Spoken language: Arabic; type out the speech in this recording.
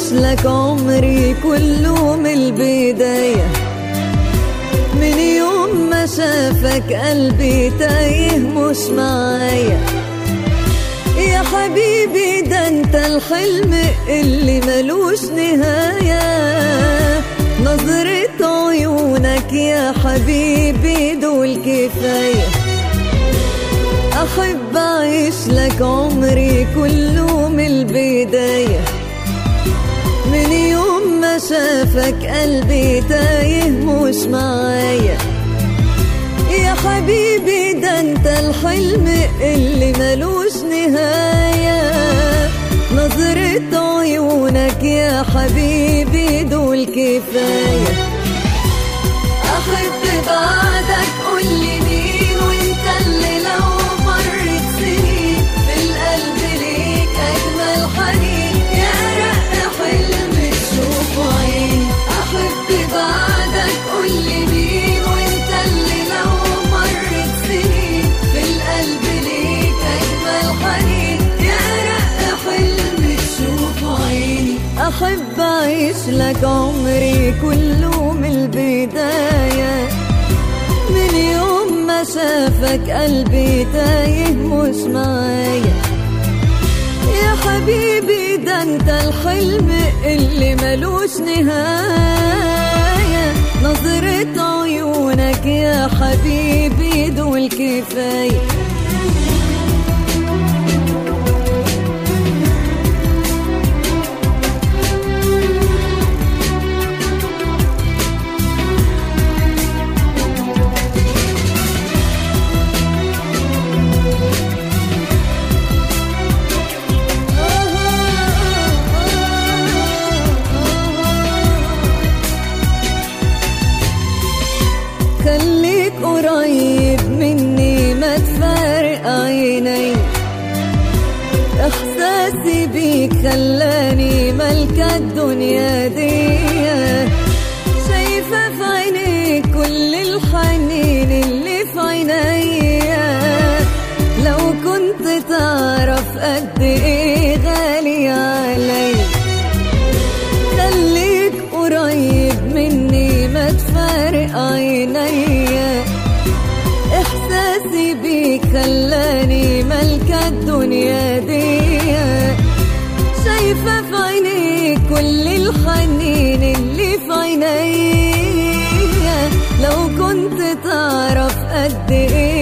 لك عمري كله من البداية، من يوم ما شافك قلبي تايه مش معايا. يا حبيبي ده انت الحلم اللي ملوش نهاية، نظرة عيونك يا حبيبي دول كفاية. أحب أعيش لك عمري كله من البداية، من يوم ما شافك قلبي تايه مش معايا. يا حبيبي ده انت الحلم اللي ملوش نهاية، نظرة عيونك يا حبيبي دول كفاية. أحب بعدك قولي مين، وانت اللي لو مرت سنين في القلب ليك أجمل حنين، يا رق حلم تشوفه عيني. أحب بعدك قولي مين، وانت اللي لو مرت سنين في القلب ليك أجمل حنين، يا رق حلم تشوفه عيني. أحب أعيش لك عمري كله من البداية، من يوم ما شافك قلبي تايه مش معايا. يا حبيبي ده انت الحلم اللي ملوش نهاية، نظرة عيونك يا حبيبي دول كفاية. خليك قريب مني ما تفارق عيني، احساسي بيك خلاني ملكة الدنيا دي. شايفة في عينيك كل الحنين اللي في عينيا، لو كنت تعرف قد ايه غالي علي. خليك قريب مني ما تفارق عينيا، احساسي بيك خلاني ملكة الدنيا دي. شايفة في عينيك كل الحنين اللي في عينيا، لو كنت تعرف قد ايه